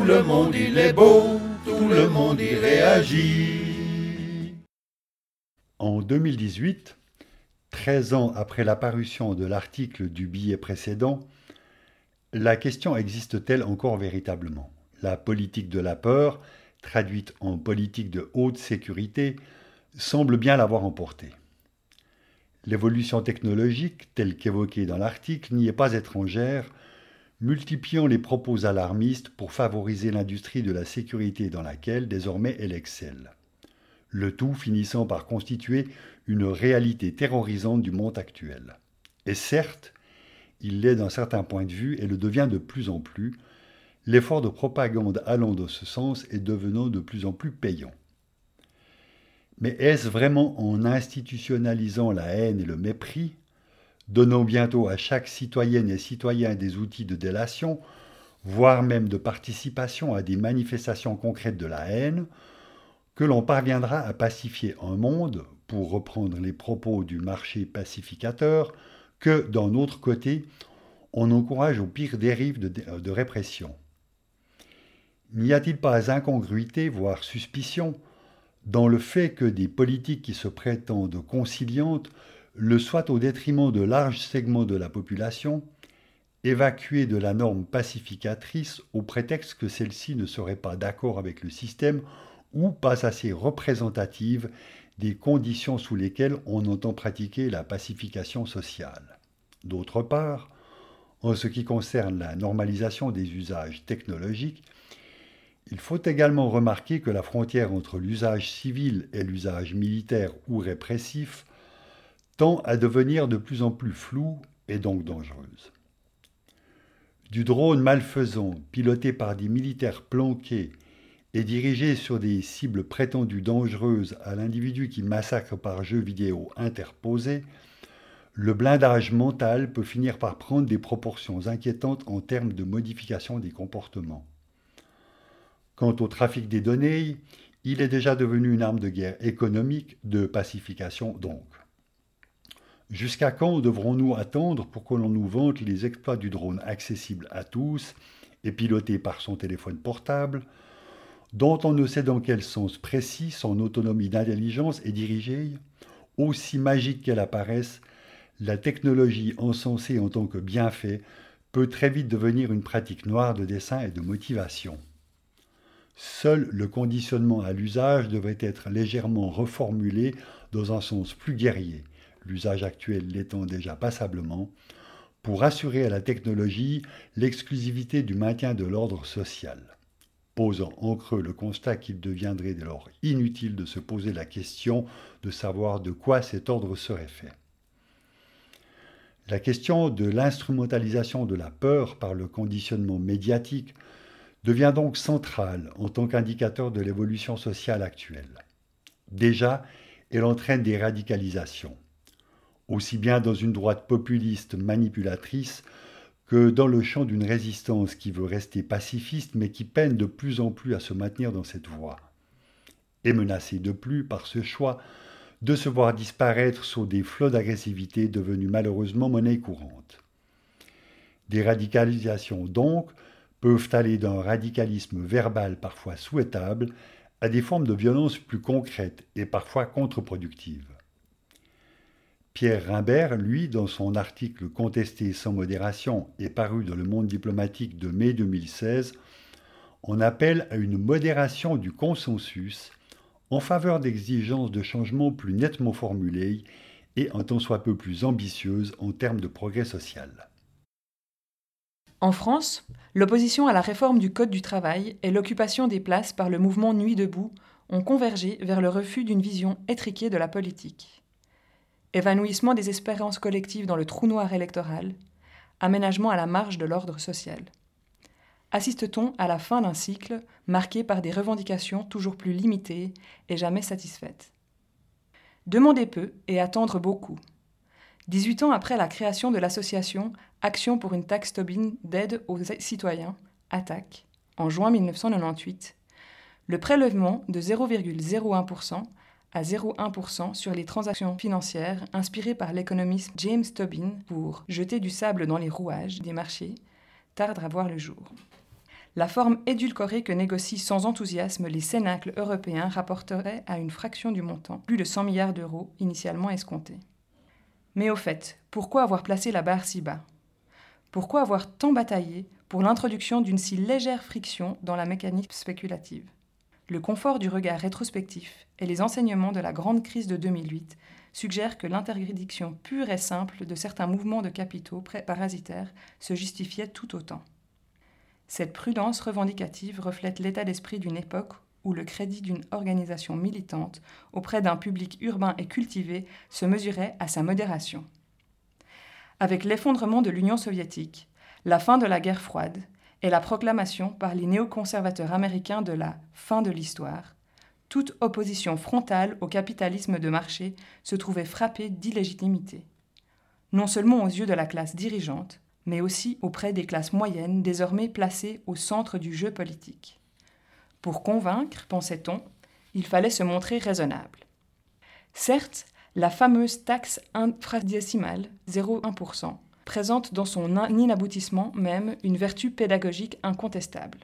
le monde il est beau, tout le monde y réagit. En 2018, 13 ans après la parution de l'article du billet précédent, la question existe-t-elle encore véritablement ? La politique de la peur, traduite en politique de haute sécurité, semble bien l'avoir emporté. L'évolution technologique, telle qu'évoquée dans l'article, n'y est pas étrangère, multipliant les propos alarmistes pour favoriser l'industrie de la sécurité dans laquelle désormais elle excelle. Le tout finissant par constituer une réalité terrorisante du monde actuel. Et certes, il l'est d'un certain point de vue et le devient de plus en plus, l'effort de propagande allant dans ce sens est devenant de plus en plus payant. Mais est-ce vraiment en institutionnalisant la haine et le mépris, donnant bientôt à chaque citoyenne et citoyen des outils de délation, voire même de participation à des manifestations concrètes de la haine, que l'on parviendra à pacifier un monde, pour reprendre les propos du marché pacificateur, que, d'un autre côté, on encourage aux pires dérives de répression. N'y a-t-il pas incongruité, voire suspicion, dans le fait que des politiques qui se prétendent conciliantes le soient au détriment de larges segments de la population, évacués de la norme pacificatrice au prétexte que celle-ci ne serait pas d'accord avec le système ou pas assez représentative des conditions sous lesquelles on entend pratiquer la pacification sociale. D'autre part, en ce qui concerne la normalisation des usages technologiques, il faut également remarquer que la frontière entre l'usage civil et l'usage militaire ou répressif tend à devenir de plus en plus floue et donc dangereuse. Du drone malfaisant piloté par des militaires planqués et dirigé sur des cibles prétendues dangereuses à l'individu qui massacre par jeu vidéo interposé, le blindage mental peut finir par prendre des proportions inquiétantes en termes de modification des comportements. Quant au trafic des données, il est déjà devenu une arme de guerre économique, de pacification donc. Jusqu'à quand devrons-nous attendre pour que l'on nous vante les exploits du drone accessible à tous et piloté par son téléphone portable, dont on ne sait dans quel sens précis son autonomie d'intelligence est dirigée, aussi magique qu'elle apparaisse, la technologie encensée en tant que bienfait peut très vite devenir une pratique noire de dessein et de motivation. Seul le conditionnement à l'usage devrait être légèrement reformulé dans un sens plus guerrier, l'usage actuel l'étant déjà passablement, pour assurer à la technologie l'exclusivité du maintien de l'ordre social, posant en creux le constat qu'il deviendrait dès lors inutile de se poser la question de savoir de quoi cet ordre serait fait. La question de l'instrumentalisation de la peur par le conditionnement médiatique devient donc centrale en tant qu'indicateur de l'évolution sociale actuelle. Déjà, elle entraîne des radicalisations, aussi bien dans une droite populiste manipulatrice que dans le champ d'une résistance qui veut rester pacifiste mais qui peine de plus en plus à se maintenir dans cette voie, et menacée de plus par ce choix de se voir disparaître sous des flots d'agressivité devenus malheureusement monnaie courante. Des radicalisations donc peuvent aller d'un radicalisme verbal parfois souhaitable à des formes de violence plus concrètes et parfois contre-productives. Pierre Rimbert, lui, dans son article contesté sans modération et paru dans Le Monde diplomatique de mai 2016, en appelle à une modération du consensus en faveur d'exigences de changements plus nettement formulées et un tant soit peu plus ambitieuses en termes de progrès social. En France, l'opposition à la réforme du Code du travail et l'occupation des places par le mouvement Nuit debout ont convergé vers le refus d'une vision étriquée de la politique. Évanouissement des espérances collectives dans le trou noir électoral, aménagement à la marge de l'ordre social. Assiste-t-on à la fin d'un cycle marqué par des revendications toujours plus limitées et jamais satisfaites. Demander peu et attendre beaucoup. 18 ans après la création de l'association Action pour une taxe Tobin d'aide aux citoyens, ATTAC, en juin 1998, le prélèvement de 0,01% à 0,1% sur les transactions financières inspiré par l'économiste James Tobin pour jeter du sable dans les rouages des marchés tarde à voir le jour. La forme édulcorée que négocient sans enthousiasme les cénacles européens rapporterait à une fraction du montant, plus de 100 milliards d'euros initialement escomptés. Mais au fait, pourquoi avoir placé la barre si bas ? Pourquoi avoir tant bataillé pour l'introduction d'une si légère friction dans la mécanique spéculative ? Le confort du regard rétrospectif et les enseignements de la grande crise de 2008 suggèrent que l'interdiction pure et simple de certains mouvements de capitaux parasitaires se justifiait tout autant. Cette prudence revendicative reflète l'état d'esprit d'une époque où le crédit d'une organisation militante auprès d'un public urbain et cultivé se mesurait à sa modération. Avec l'effondrement de l'Union soviétique, la fin de la guerre froide et la proclamation par les néoconservateurs américains de la « fin de l'histoire », toute opposition frontale au capitalisme de marché se trouvait frappée d'illégitimité. Non seulement aux yeux de la classe dirigeante, mais aussi auprès des classes moyennes désormais placées au centre du jeu politique. Pour convaincre, pensait-on, il fallait se montrer raisonnable. Certes, la fameuse taxe infradécimale, 0,1%, présente dans son inaboutissement même une vertu pédagogique incontestable.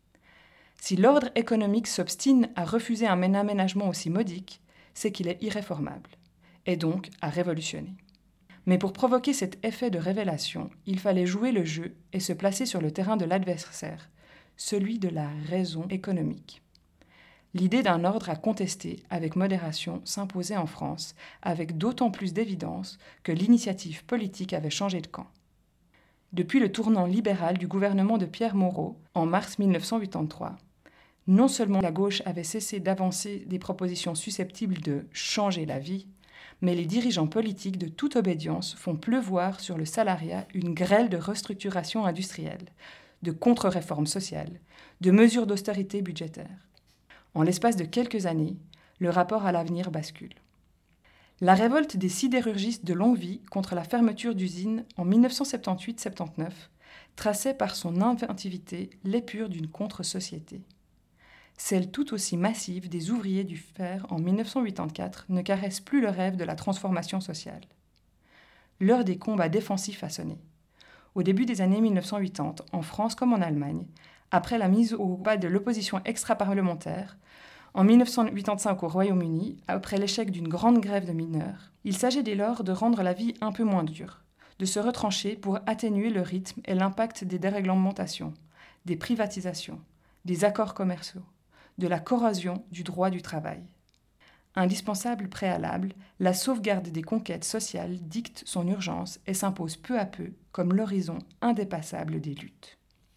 Si l'ordre économique s'obstine à refuser un aménagement aussi modique, c'est qu'il est irréformable, et donc à révolutionner. Mais pour provoquer cet effet de révélation, il fallait jouer le jeu et se placer sur le terrain de l'adversaire, celui de la raison économique. L'idée d'un ordre à contester avec modération s'imposait en France, avec d'autant plus d'évidence que l'initiative politique avait changé de camp. Depuis le tournant libéral du gouvernement de Pierre Mauroy, en mars 1983, non seulement la gauche avait cessé d'avancer des propositions susceptibles de changer la vie, mais les dirigeants politiques de toute obédience font pleuvoir sur le salariat une grêle de restructuration industrielle, de contre-réformes sociales, de mesures d'austérité budgétaire. En l'espace de quelques années, le rapport à l'avenir bascule. La révolte des sidérurgistes de longue vie contre la fermeture d'usines en 1978-79 traçait par son inventivité l'épure d'une contre-société. Celle tout aussi massive des ouvriers du fer en 1984 ne caresse plus le rêve de la transformation sociale. L'heure des combats défensifs a sonné. Au début des années 1980, en France comme en Allemagne, après la mise au bas de l'opposition extra-parlementaire, en 1985 au Royaume-Uni, après l'échec d'une grande grève de mineurs, il s'agit dès lors de rendre la vie un peu moins dure, de se retrancher pour atténuer le rythme et l'impact des déréglementations, des privatisations, des accords commerciaux, de la corrosion du droit du travail. Indispensable préalable, la sauvegarde des conquêtes sociales dicte son urgence et s'impose peu à peu comme l'horizon indépassable des luttes.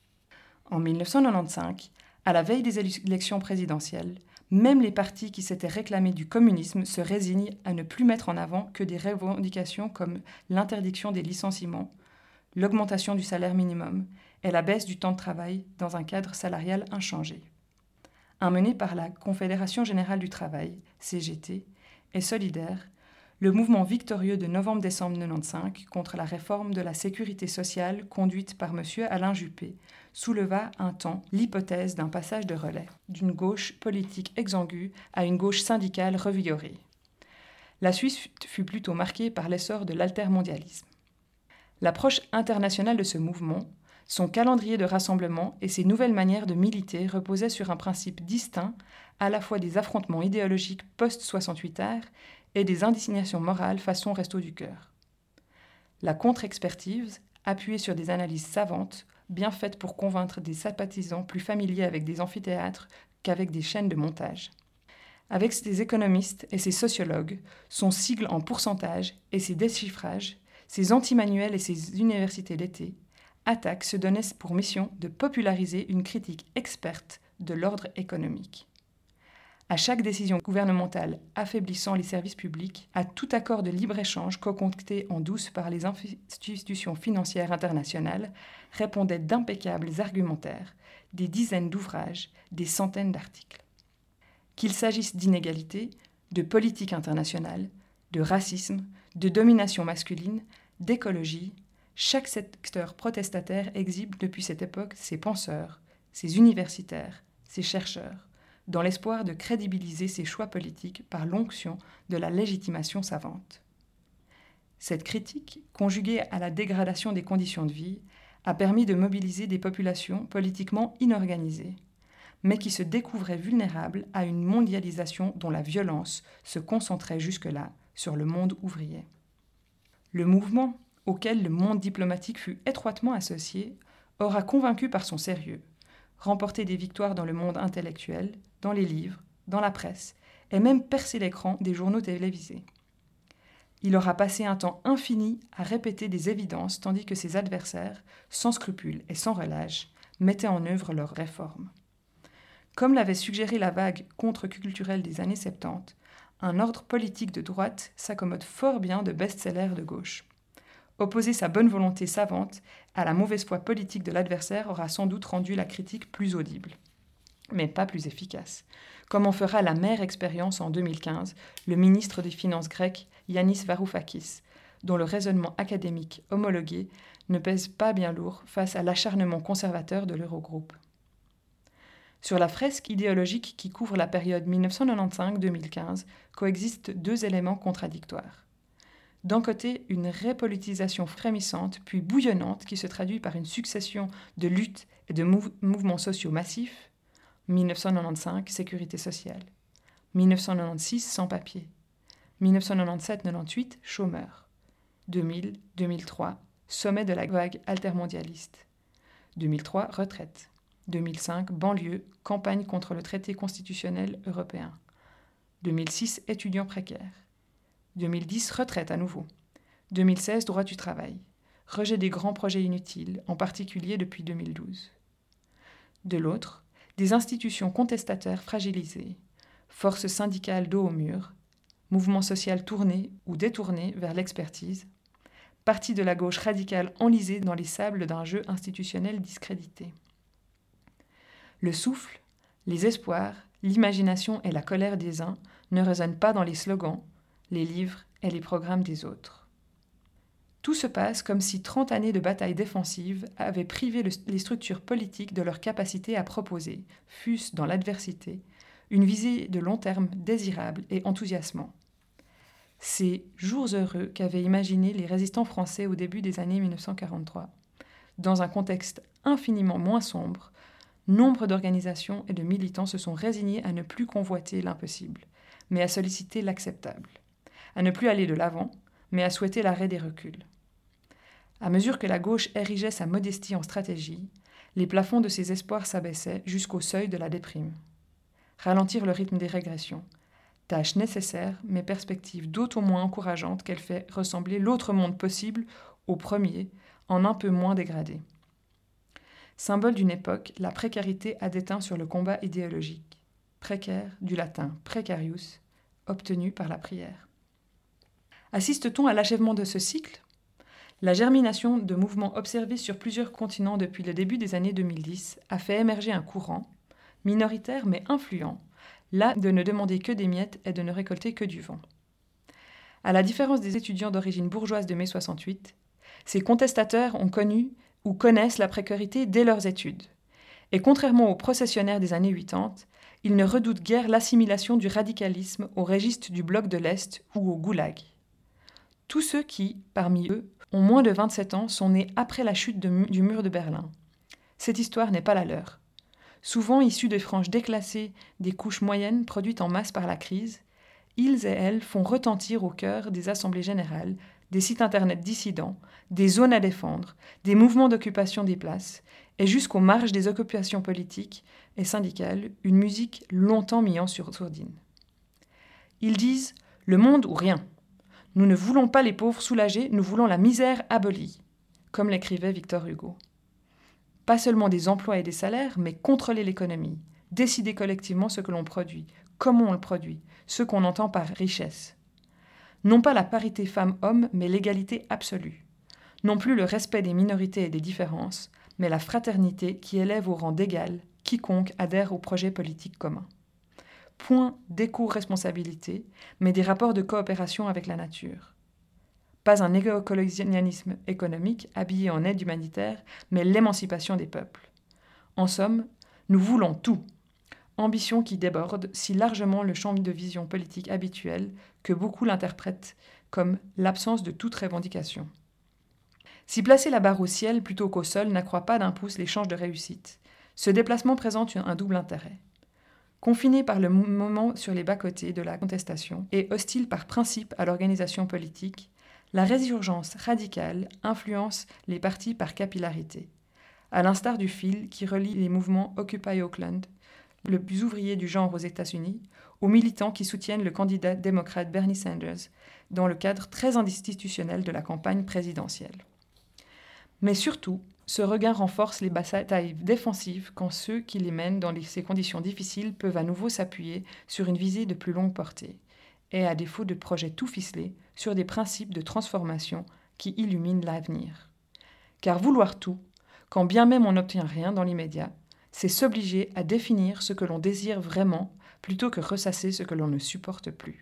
En 1995, à la veille des élections présidentielles, même les partis qui s'étaient réclamés du communisme se résignent à ne plus mettre en avant que des revendications comme l'interdiction des licenciements, l'augmentation du salaire minimum et la baisse du temps de travail dans un cadre salarial inchangé. Mené par la Confédération Générale du Travail, CGT, et Solidaire, le mouvement victorieux de novembre-décembre 1995 contre la réforme de la sécurité sociale conduite par M. Alain Juppé souleva un temps l'hypothèse d'un passage de relais, d'une gauche politique exsangue à une gauche syndicale revigorée. La Suisse fut plutôt marquée par l'essor de l'altermondialisme. L'approche internationale de ce mouvement, son calendrier de rassemblement et ses nouvelles manières de militer reposaient sur un principe distinct à la fois des affrontements idéologiques post-68 et des indignations morales façon Resto du Cœur. La contre-expertise, appuyée sur des analyses savantes, bien faites pour convaincre des sympathisants plus familiers avec des amphithéâtres qu'avec des chaînes de montage. Avec ses économistes et ses sociologues, son sigle en pourcentage et ses déchiffrages, ses anti-manuels et ses universités d'été, Attaque se donnait pour mission de populariser une critique experte de l'ordre économique. À chaque décision gouvernementale affaiblissant les services publics, à tout accord de libre-échange concocté en douce par les institutions financières internationales, répondaient d'impeccables argumentaires, des dizaines d'ouvrages, des centaines d'articles. Qu'il s'agisse d'inégalité, de politique internationale, de racisme, de domination masculine, d'écologie, chaque secteur protestataire exhibe depuis cette époque ses penseurs, ses universitaires, ses chercheurs, dans l'espoir de crédibiliser ses choix politiques par l'onction de la légitimation savante. Cette critique, conjuguée à la dégradation des conditions de vie, a permis de mobiliser des populations politiquement inorganisées, mais qui se découvraient vulnérables à une mondialisation dont la violence se concentrait jusque-là sur le monde ouvrier. Le mouvement, auquel le monde diplomatique fut étroitement associé, aura convaincu par son sérieux, remporté des victoires dans le monde intellectuel, dans les livres, dans la presse, et même percé l'écran des journaux télévisés. Il aura passé un temps infini à répéter des évidences tandis que ses adversaires, sans scrupules et sans relâche, mettaient en œuvre leurs réformes. Comme l'avait suggéré la vague contre-culturelle des années 70, un ordre politique de droite s'accommode fort bien de best-sellers de gauche. Opposer sa bonne volonté savante à la mauvaise foi politique de l'adversaire aura sans doute rendu la critique plus audible, mais pas plus efficace, comme en fera la mère expérience en 2015 le ministre des Finances grec Yanis Varoufakis, dont le raisonnement académique homologué ne pèse pas bien lourd face à l'acharnement conservateur de l'Eurogroupe. Sur la fresque idéologique qui couvre la période 1995-2015 coexistent deux éléments contradictoires. D'un côté, une repolitisation frémissante puis bouillonnante qui se traduit par une succession de luttes et de mouvements sociaux massifs. 1995, sécurité sociale. 1996, sans-papiers. 1997-98, chômeurs. 2000-2003, sommet de la vague altermondialiste. 2003, retraite. 2005, banlieue, campagne contre le traité constitutionnel européen. 2006, étudiants précaires. 2010, retraite à nouveau. 2016, droit du travail. Rejet des grands projets inutiles, en particulier depuis 2012. De l'autre, des institutions contestataires fragilisées, forces syndicales dos au mur, mouvement social tourné ou détourné vers l'expertise, parti de la gauche radicale enlisée dans les sables d'un jeu institutionnel discrédité. Le souffle, les espoirs, l'imagination et la colère des uns ne résonnent pas dans les slogans, les livres et les programmes des autres. Tout se passe comme si 30 années de bataille défensive avaient privé les structures politiques de leur capacité à proposer, fût-ce dans l'adversité, une visée de long terme désirable et enthousiasmant. Ces jours heureux qu'avaient imaginés les résistants français au début des années 1943, dans un contexte infiniment moins sombre, nombre d'organisations et de militants se sont résignés à ne plus convoiter l'impossible, mais à solliciter l'acceptable, à ne plus aller de l'avant, mais à souhaiter l'arrêt des reculs. À mesure que la gauche érigeait sa modestie en stratégie, les plafonds de ses espoirs s'abaissaient jusqu'au seuil de la déprime. Ralentir le rythme des régressions, tâche nécessaire, mais perspective d'autant moins encourageante qu'elle fait ressembler l'autre monde possible au premier, en un peu moins dégradé. Symbole d'une époque, la précarité a déteint sur le combat idéologique. Précaire, du latin precarius, obtenu par la prière. Assiste-t-on à l'achèvement de ce cycle ? La germination de mouvements observés sur plusieurs continents depuis le début des années 2010 a fait émerger un courant, minoritaire mais influent, là de ne demander que des miettes et de ne récolter que du vent. À la différence des étudiants d'origine bourgeoise de mai 68, ces contestateurs ont connu ou connaissent la précarité dès leurs études. Et contrairement aux processionnaires des années 80, ils ne redoutent guère l'assimilation du radicalisme au registre du bloc de l'Est ou au goulag. Tous ceux qui, parmi eux, ont moins de 27 ans sont nés après la chute du mur de Berlin. Cette histoire n'est pas la leur. Souvent issus des franges déclassées des couches moyennes produites en masse par la crise, ils et elles font retentir au cœur des assemblées générales, des sites internet dissidents, des zones à défendre, des mouvements d'occupation des places, et jusqu'aux marges des occupations politiques et syndicales, une musique longtemps mise en sourdine. Ils disent « le monde ou rien ». Nous ne voulons pas les pauvres soulagés, nous voulons la misère abolie, comme l'écrivait Victor Hugo. Pas seulement des emplois et des salaires, mais contrôler l'économie, décider collectivement ce que l'on produit, comment on le produit, ce qu'on entend par richesse. Non pas la parité femmes-hommes, mais l'égalité absolue. Non plus le respect des minorités et des différences, mais la fraternité qui élève au rang d'égal quiconque adhère au projet politique commun. Point d'éco-responsabilité, mais des rapports de coopération avec la nature. Pas un néocolonialisme économique habillé en aide humanitaire, mais l'émancipation des peuples. En somme, nous voulons tout. Ambition qui déborde si largement le champ de vision politique habituel que beaucoup l'interprètent comme l'absence de toute revendication. Si placer la barre au ciel plutôt qu'au sol n'accroît pas d'un pouce les chances de réussite, ce déplacement présente un double intérêt. Confiné par le moment sur les bas-côtés de la contestation et hostile par principe à l'organisation politique, la résurgence radicale influence les partis par capillarité, à l'instar du fil qui relie les mouvements Occupy Oakland, le plus ouvrier du genre aux États-Unis, aux militants qui soutiennent le candidat démocrate Bernie Sanders dans le cadre très institutionnel de la campagne présidentielle. Mais surtout, ce regain renforce les batailles défensives quand ceux qui les mènent dans ces conditions difficiles peuvent à nouveau s'appuyer sur une visée de plus longue portée, et à défaut de projets tout ficelés, sur des principes de transformation qui illuminent l'avenir. Car vouloir tout, quand bien même on n'obtient rien dans l'immédiat, c'est s'obliger à définir ce que l'on désire vraiment plutôt que ressasser ce que l'on ne supporte plus.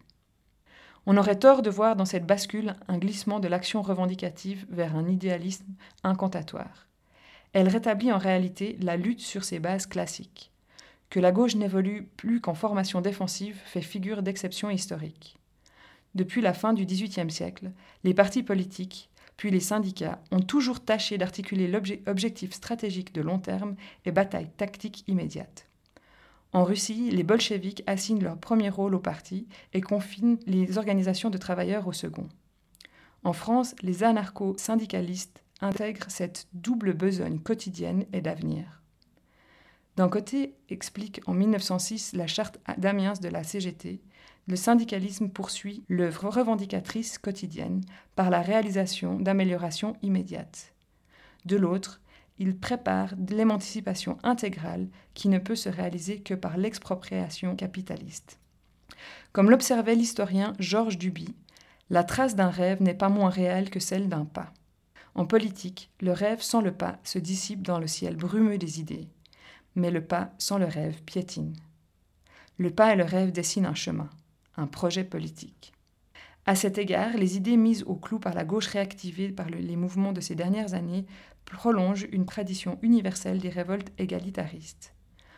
On aurait tort de voir dans cette bascule un glissement de l'action revendicative vers un idéalisme incantatoire. Elle rétablit en réalité la lutte sur ses bases classiques. Que la gauche n'évolue plus qu'en formation défensive fait figure d'exception historique. Depuis la fin du XVIIIe siècle, les partis politiques, puis les syndicats, ont toujours tâché d'articuler l'objectif stratégique de long terme et bataille tactique immédiate. En Russie, les bolcheviks assignent leur premier rôle au parti et confinent les organisations de travailleurs au second. En France, les anarcho-syndicalistes intègrent cette double besogne quotidienne et d'avenir. D'un côté, explique en 1906 la charte d'Amiens de la CGT, le syndicalisme poursuit l'œuvre revendicatrice quotidienne par la réalisation d'améliorations immédiates. De l'autre, il prépare l'émancipation intégrale qui ne peut se réaliser que par l'expropriation capitaliste. Comme l'observait l'historien Georges Duby, la trace d'un rêve n'est pas moins réelle que celle d'un pas. En politique, le rêve sans le pas se dissipe dans le ciel brumeux des idées, mais le pas sans le rêve piétine. Le pas et le rêve dessinent un chemin, un projet politique. À cet égard, les idées mises au clou par la gauche réactivée par les mouvements de ces dernières années prolongent une tradition universelle des révoltes égalitaristes.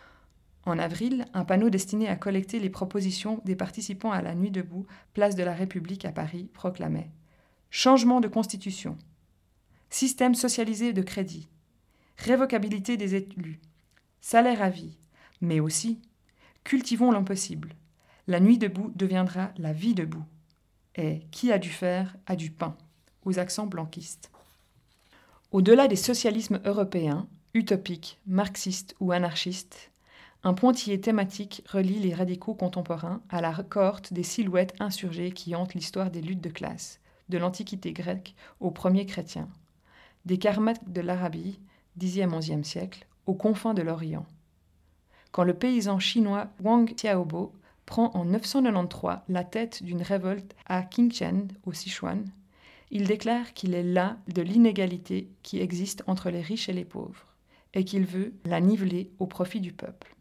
En avril, un panneau destiné à collecter les propositions des participants à la Nuit debout, place de la République à Paris, proclamait « Changement de constitution, système socialisé de crédit, révocabilité des élus, salaire à vie, mais aussi cultivons l'impossible. La Nuit debout deviendra la vie debout. Et qui a du fer a du pain » aux accents blanquistes. Au-delà des socialismes européens, utopiques, marxistes ou anarchistes, un pointillé thématique relie les radicaux contemporains à la cohorte des silhouettes insurgées qui hantent l'histoire des luttes de classe, de l'Antiquité grecque aux premiers chrétiens, des Karmates de l'Arabie, 10e-11e siècle, aux confins de l'Orient. Quand le paysan chinois Wang Xiaobo prend en 993 la tête d'une révolte à Qingchen, au Sichuan, il déclare qu'il est las de l'inégalité qui existe entre les riches et les pauvres, et qu'il veut la niveler au profit du peuple.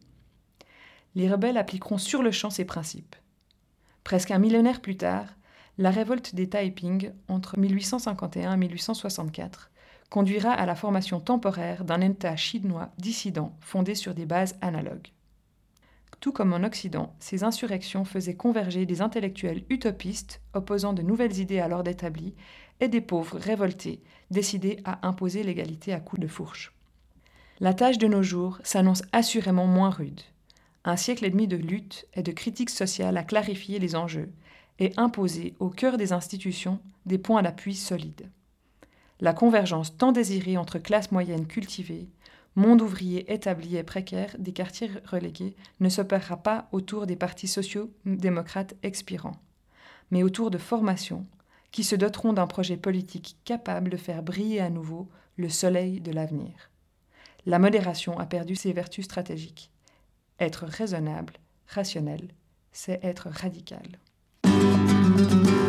Les rebelles appliqueront sur le champ ces principes. Presque un millénaire plus tard, la révolte des Taiping, entre 1851 et 1864, conduira à la formation temporaire d'un État chinois dissident fondé sur des bases analogues. Tout comme en Occident, ces insurrections faisaient converger des intellectuels utopistes opposant de nouvelles idées à l'ordre établi et des pauvres révoltés décidés à imposer l'égalité à coups de fourche. La tâche de nos jours s'annonce assurément moins rude. Un siècle et demi de lutte et de critique sociale a clarifié les enjeux et imposé au cœur des institutions des points d'appui solides. La convergence tant désirée entre classes moyennes cultivées, monde ouvrier établi et précaire des quartiers relégués ne s'opérera pas autour des partis sociaux-démocrates expirants, mais autour de formations qui se doteront d'un projet politique capable de faire briller à nouveau le soleil de l'avenir. La modération a perdu ses vertus stratégiques. Être raisonnable, rationnel, c'est être radical.